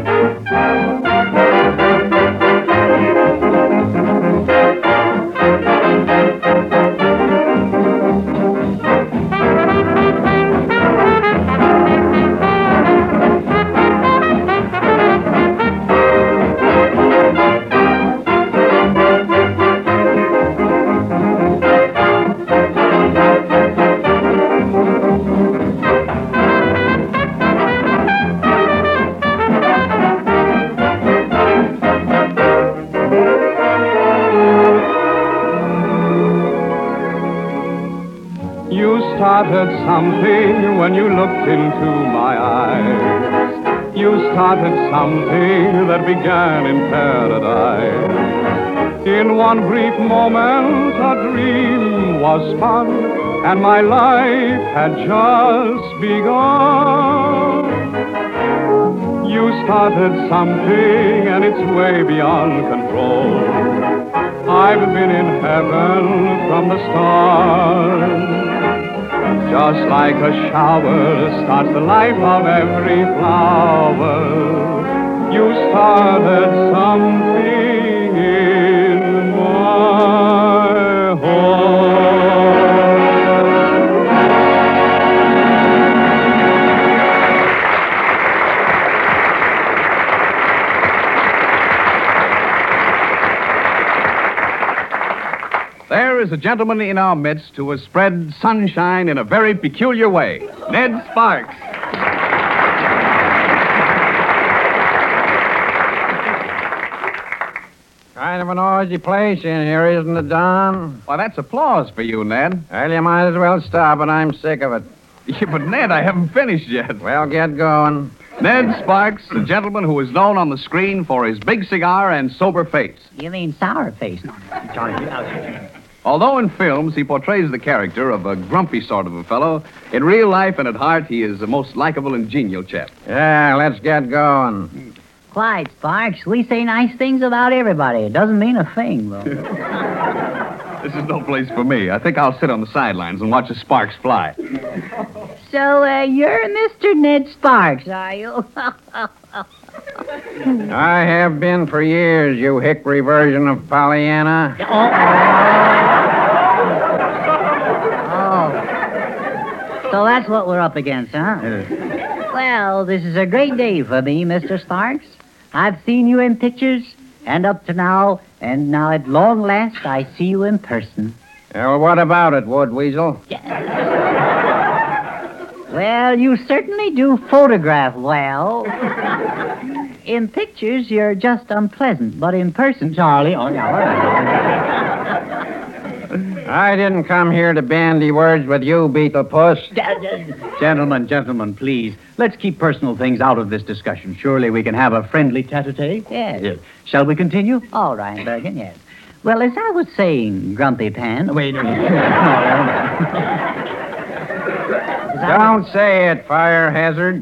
You started something when you looked into my eyes. You started something that began in paradise. In one brief moment, a dream was spun, and my life had just begun. You started something, and it's way beyond control. I've been in heaven from the start. Just like a shower starts the life of every flower, you started something in my heart. There is a gentleman in our midst who has spread sunshine in a very peculiar way. Ned Sparks. Kind of a noisy place in here, isn't it, Don? Why, that's applause for you, Ned. Well, you might as well stop it. I'm sick of it. Yeah, but Ned, I haven't finished yet. Well, get going. Ned Sparks, a gentleman who is known on the screen for his big cigar and sober face. You mean sour face? No, Although in films he portrays the character of a grumpy sort of a fellow, in real life and at heart he is a most likable and genial chap. Yeah, let's get going. Clyde Sparks, we say nice things about everybody. It doesn't mean a thing, though. This is no place for me. I think I'll sit on the sidelines and watch the sparks fly. So, you're Mr. Ned Sparks, are you? I have been for years, you hickory version of Pollyanna. Oh. So that's what we're up against, huh? Well, this is a great day for me, Mr. Sparks. I've seen you in pictures, and up to now, and now at long last, I see you in person. Well, what about it, Wood Weasel? Well, you certainly do photograph well. In pictures, you're just unpleasant, but in person, Charlie... Oh, no. I didn't come here to bandy words with you, Beetlepuss. Gentlemen, please. Let's keep personal things out of this discussion. Surely we can have a friendly tete-a-tete. Yes. Shall we continue? All right, Bergen, yes. Well, as I was saying, Grumpy Pan... Wait a minute. Don't say it, Fire Hazard.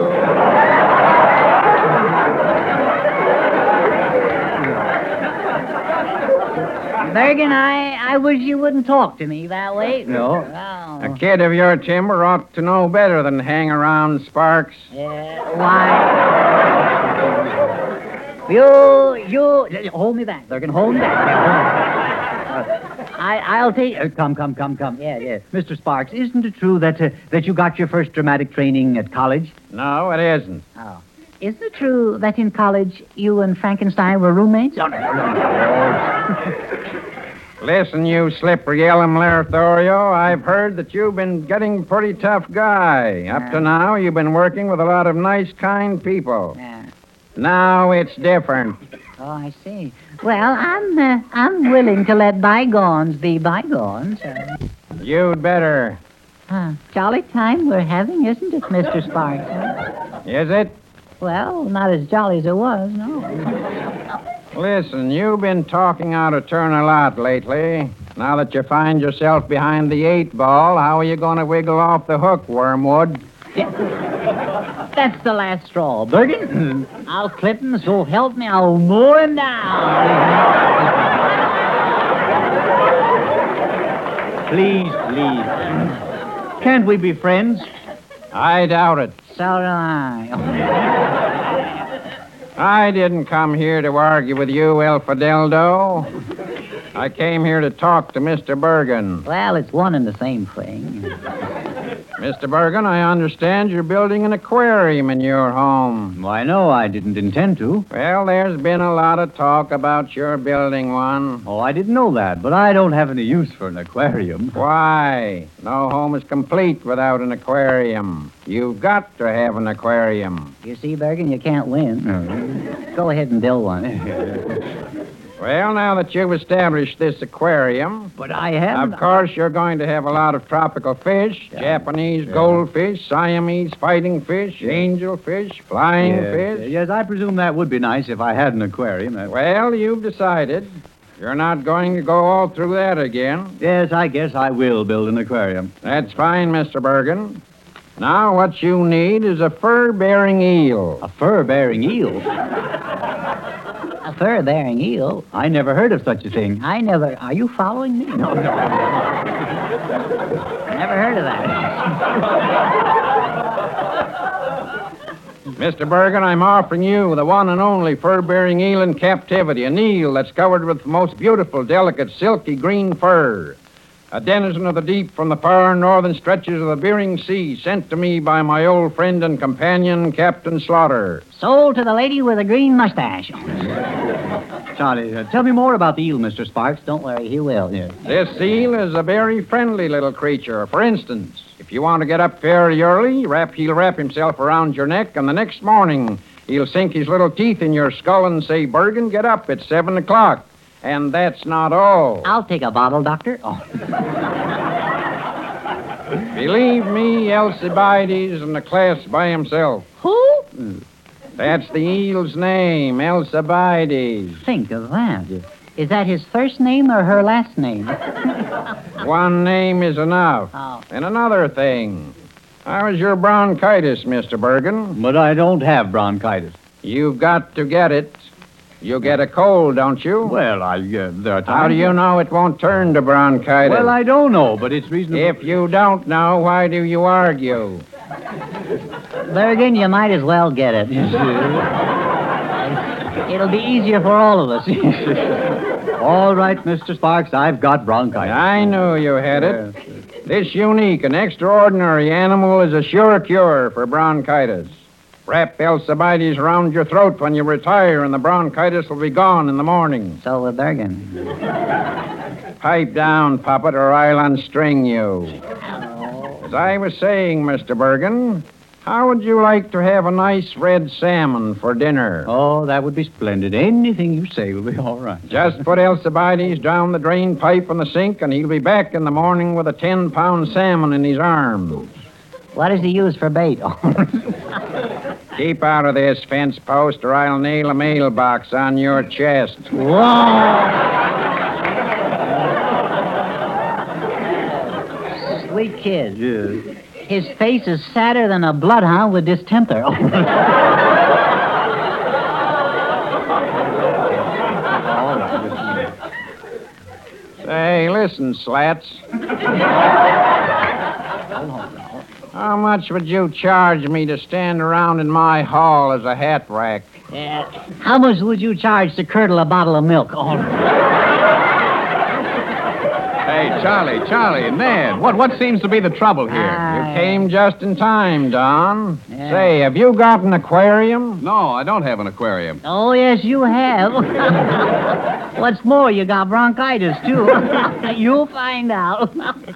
Bergen, I wish you wouldn't talk to me that way. No. Oh. A kid of your timber ought to know better than hang around Sparks. Why? You, hold me back, Bergen, hold me back. I'll take... Come. Yeah. Mr. Sparks, isn't it true that you got your first dramatic training at college? No, it isn't. Oh. Isn't it true that in college you and Frankenstein were roommates? No. Listen, you slippery Ellum Larethorio, I've heard that you've been getting a pretty tough guy. Up to now, you've been working with a lot of nice, kind people. Now it's different. Oh, I see. Well, I'm willing to let bygones be bygones. You'd better. Jolly time we're having, isn't it, Mr. Sparks? Is it? Well, not as jolly as it was, no. Listen, you've been talking out of turn a lot lately. Now that you find yourself behind the 8-ball, how are you going to wiggle off the hook, Wormwood? That's the last straw. Bergen, I'll clip him, so help me, I'll mow him down. Please. Can't we be friends? I doubt it. So do I. I didn't come here to argue with you, El Fideldo. I came here to talk to Mr. Bergen. Well, it's one and the same thing. Mr. Bergen, I understand you're building an aquarium in your home. Why, no, I didn't intend to. Well, there's been a lot of talk about your building one. Oh, I didn't know that, but I don't have any use for an aquarium. Why? No home is complete without an aquarium. You've got to have an aquarium. You see, Bergen, you can't win. Go ahead and build one. Well, now that you've established this aquarium... But I haven't... Of course, you're going to have a lot of tropical fish, Japanese goldfish, Siamese fighting fish, angelfish, flying fish. Yes, I presume that would be nice if I had an aquarium. Well, you've decided. You're not going to go all through that again. Yes, I guess I will build an aquarium. That's fine, Mr. Bergen. Now, what you need is a fur-bearing eel. A fur-bearing eel? A fur-bearing eel? I never heard of such a thing. I never... Are you following me? No. Never heard of that. Mr. Bergen, I'm offering you the one and only fur-bearing eel in captivity. An eel that's covered with the most beautiful, delicate, silky green fur. A denizen of the deep from the far northern stretches of the Bering Sea, sent to me by my old friend and companion, Captain Slaughter. Sold to the lady with a green mustache. Charlie, tell me more about the eel, Mr. Sparks. Don't worry, he will. Yes. This eel is a very friendly little creature. For instance, if you want to get up very early, he'll wrap himself around your neck, and the next morning he'll sink his little teeth in your skull and say, Bergen, get up, it's 7 o'clock. And that's not all. I'll take a bottle, Doctor. Oh. Believe me, Alcibiades in the class by himself. Who? That's the eel's name, Alcibiades. Think of that. Is that his first name or her last name? One name is enough. Oh. And another thing. How's your bronchitis, Mr. Bergen? But I don't have bronchitis. You've got to get it. You get a cold, don't you? Well, there are times... How do you know it won't turn to bronchitis? Well, I don't know, but it's reasonable... If you don't know, why do you argue? Bergen, you might as well get it. It'll be easier for all of us. All right, Mr. Sparks, I've got bronchitis. I knew you had it. This unique and extraordinary animal is a sure cure for bronchitis. Wrap Alcibiades around your throat when you retire, and the bronchitis will be gone in the morning. So will Bergen. Pipe down, puppet, or I'll unstring you. As I was saying, Mr. Bergen, how would you like to have a nice red salmon for dinner? Oh, that would be splendid. Anything you say will be all right. Just put Alcibiades down the drain pipe in the sink, and he'll be back in the morning with a 10-pound salmon in his arms. What does he use for bait? Keep out of this fence post, or I'll nail a mailbox on your chest. Sweet kid. Yeah. His face is sadder than a bloodhound with distemper. Say, listen, Slats. How much would you charge me to stand around in my hall as a hat rack? How much would you charge to curdle a bottle of milk? Hey, Charlie, Ned, what seems to be the trouble here? You came just in time, Don. Yeah. Say, have you got an aquarium? No, I don't have an aquarium. Oh, yes, you have. What's more, you got bronchitis, too. You'll find out.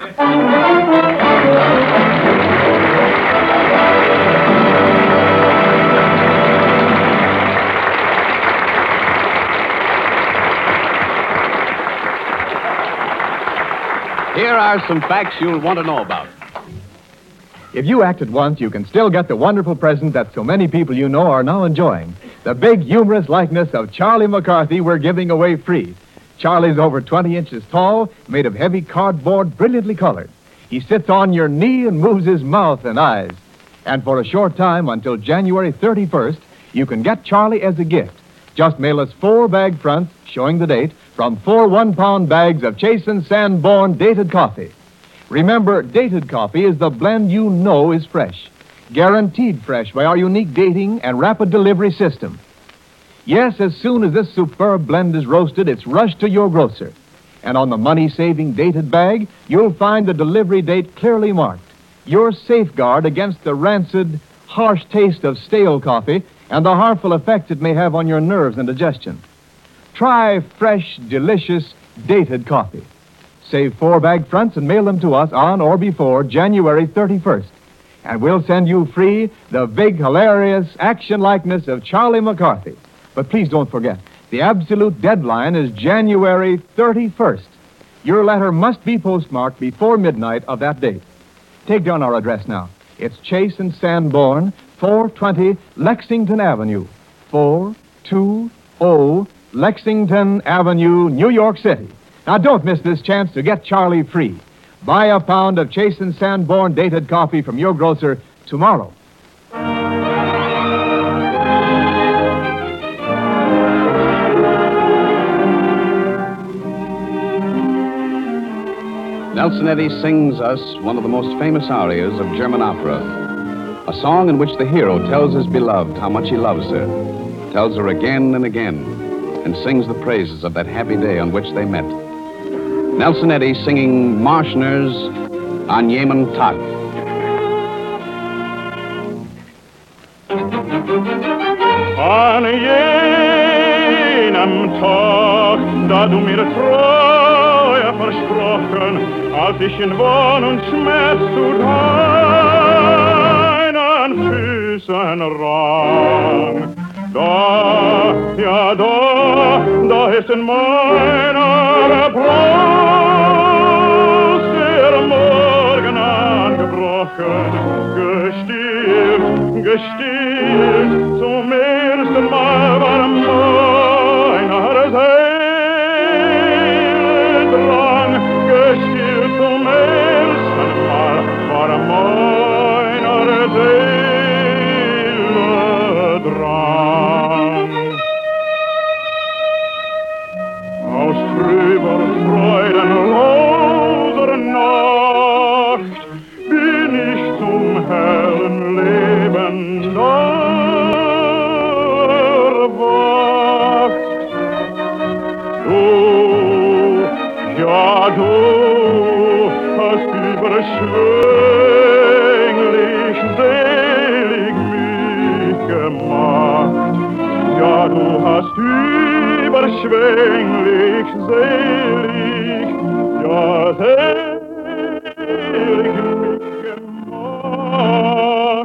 Here are some facts you'll want to know about. If you act at once, you can still get the wonderful present that so many people you know are now enjoying. The big, humorous likeness of Charlie McCarthy we're giving away free. Charlie's over 20 inches tall, made of heavy cardboard, brilliantly colored. He sits on your knee and moves his mouth and eyes. And for a short time, until January 31st, you can get Charlie as a gift. Just mail us 4 bag fronts, showing the date, from 4 one-pound bags of Chasen Sanborn dated coffee. Remember, dated coffee is the blend you know is fresh. Guaranteed fresh by our unique dating and rapid delivery system. Yes, as soon as this superb blend is roasted, it's rushed to your grocer. And on the money-saving dated bag, you'll find the delivery date clearly marked. Your safeguard against the rancid, harsh taste of stale coffee and the harmful effects it may have on your nerves and digestion. Try fresh, delicious, dated coffee. Save 4 bag fronts and mail them to us on or before January 31st. And we'll send you free the big, hilarious action likeness of Charlie McCarthy. But please don't forget, the absolute deadline is January 31st. Your letter must be postmarked before midnight of that date. Take down our address now. It's Chase and Sanborn, 420 Lexington Avenue, 420 Lexington Avenue, New York City. Now, don't miss this chance to get Charlie free. Buy a pound of Chase and Sanborn dated coffee from your grocer tomorrow. Nelson Eddy sings us one of the most famous arias of German opera. A song in which the hero tells his beloved how much he loves her, tells her again and again, and sings the praises of that happy day on which they met. Nelson Eddy singing Marschner's An jenem Tag. An jenem Tag, da du mir Treue versprochen, als ich in Wohn und Schmerz zu deinen Füßen rang. Da, ja da ist in meiner Brust der Morgen angebrochen, gestillt, zum ersten Mal war meiner Seele Drang, gestillt zum ersten Mal war meiner Seele Drang. Aus trüber freudenloser Nacht bin ich zum hellen Leben erwacht. Du hast schwänglich, selig mich gemacht. Ja, du hast überschwänglich, selig, ja, selig mich gemacht.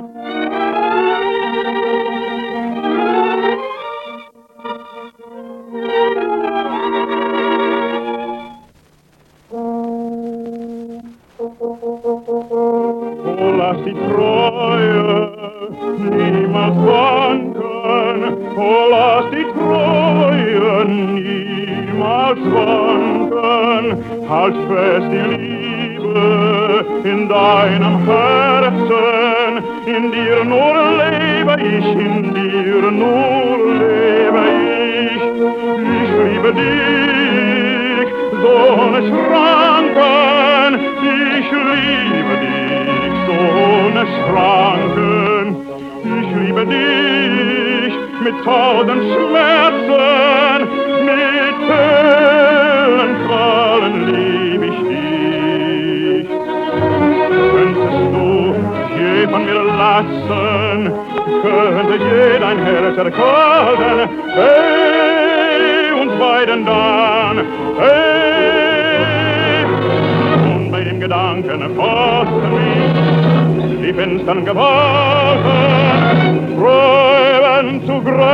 Lass die Treue niemals wanken, oh, lass die Treue niemals wanken. Halt fest die Liebe in deinem Herzen, in dir nur lebe ich, in dir nur lebe ich. Ich liebe dich, so ohne Schranken, ich liebe dich, so ohne Schranken. Ich liebe dich mit tausend Schmerzen, mit Höhlenqualen lieb ich dich. Könntest du je von mir lassen, könnte je dein Herz erkalten, hey, uns beiden dann, hey. Und bei dem Gedanken fassten mich die finstern Gewalten, träumen zu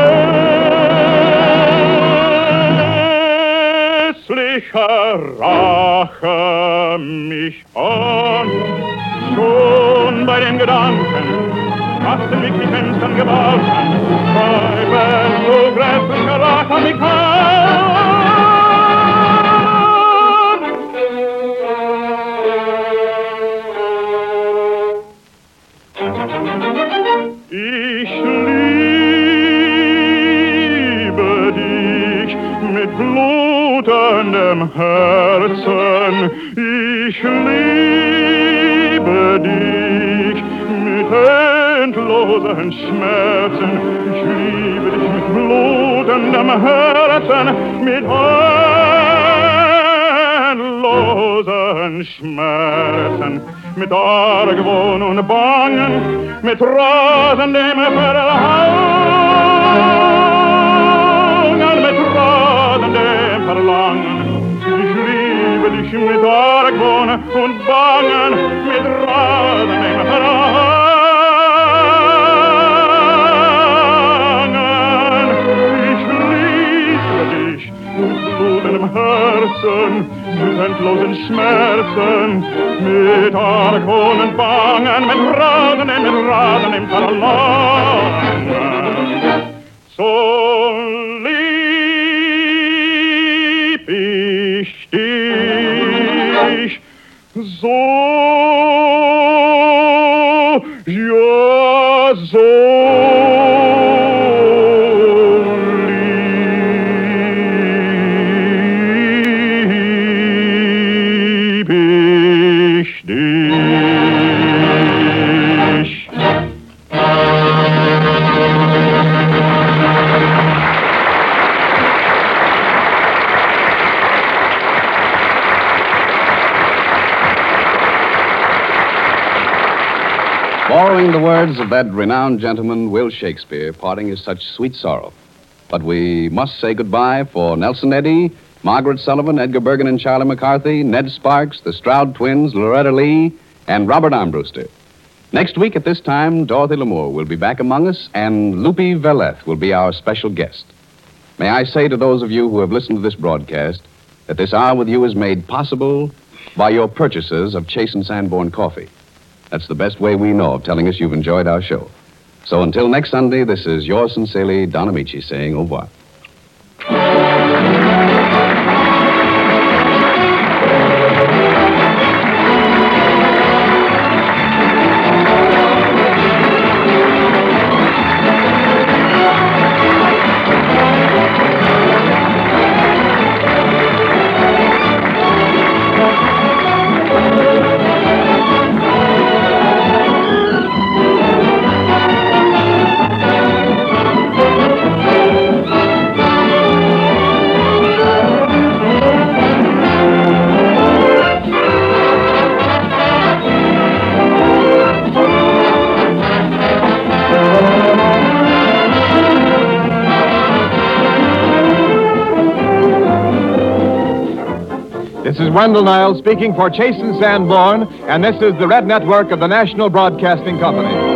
grässlicher Rache mich an. Schon bei dem Gedanken fassten mich die finstern Gewalten, träumen zu grässlicher Rache mich an. Ich liebe dich mit blutendem Herzen. Ich liebe dich mit endlosen Schmerzen. Ich liebe dich mit blutendem Herzen, mit endlosen Schmerzen. Mit Argwohn und Bangen, mit rasendem Verlangen, mit rasendem Verlangen. Ich liebe dich mit Argwohn und Bangen, mit rasendem Verlangen. Ich liebe dich mit blutendem Herzen, mit endlosen Schmerzen, mit Argwohn und Bangen, mit rasendem Verlangen. So lieb ich dich, so, ja, so. Borrowing the words of that renowned gentleman, Will Shakespeare, parting is such sweet sorrow. But we must say goodbye for Nelson Eddy, Margaret Sullivan, Edgar Bergen and Charlie McCarthy, Ned Sparks, the Stroud twins, Loretta Lee, and Robert Armbruster. Next week at this time, Dorothy Lamour will be back among us, and Lupe Velez will be our special guest. May I say to those of you who have listened to this broadcast that this hour with you is made possible by your purchases of Chase and Sanborn coffee. That's the best way we know of telling us you've enjoyed our show. So until next Sunday, this is yours sincerely, Don Amici, saying au revoir. This is Wendell Niles speaking for Chasen Sanborn, and this is the Red Network of the National Broadcasting Company.